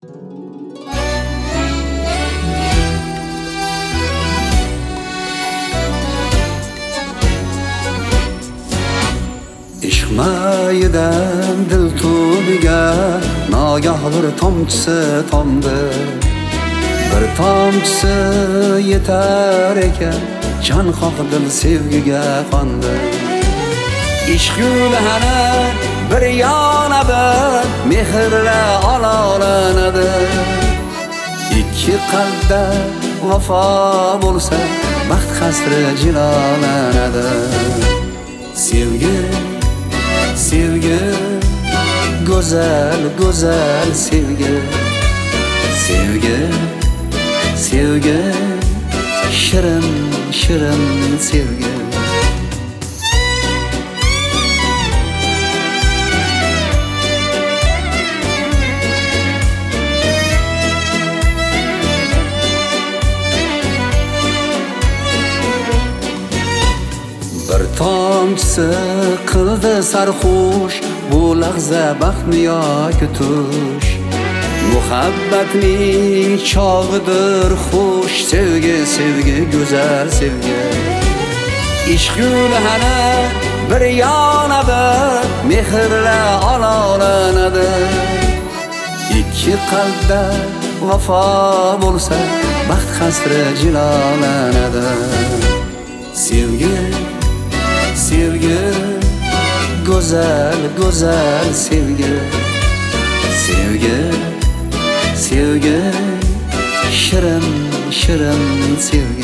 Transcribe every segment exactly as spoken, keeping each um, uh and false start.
Ishq mayidan dil tubiga nogah bir tomchisi tomdi. Bir tomchisi yetar ekan, jon qoqdil sevgiga qondi. Ishq gulhana bir yonadi, mehrla ololanadi. Ikki qalbda vafo bo'lsa, baxt qasri jilolanadi. Sevgi, sevgi, go'zal, go'zal sevgi. Sevgi, sevgi, shirin, shirin sevgi. Bir tomchisi qildi sarxush, bu lahza baxtmi yoki tush. Muhabbatning chog'idir xush, sevgi, sevgi, go'zal sevgi. Ishq gulhana bir yonadi, mehrla ololanadi. Ikki qalbda vafo bo'lsa, baxt qasri jilolanadi. Sevgi, sevgi, go'zal, go'zal sevgi. Sevgi, sevgi, shirin, shirin sevgi.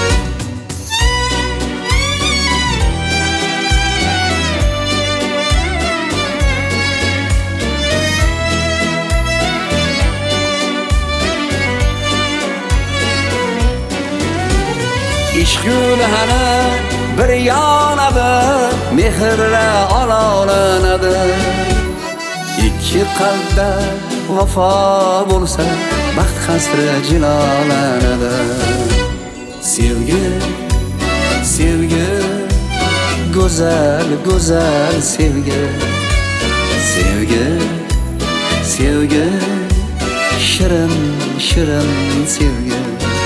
Ishq gulhana bir yonadi, mehrla ololanadi. Ikki qalbda vafo bo'lsa, baxt qasri jilolanadi. Sevgi, sevgi, go'zal, go'zal sevgi. Sevgi, sevgi, shirin, shirin sevgi.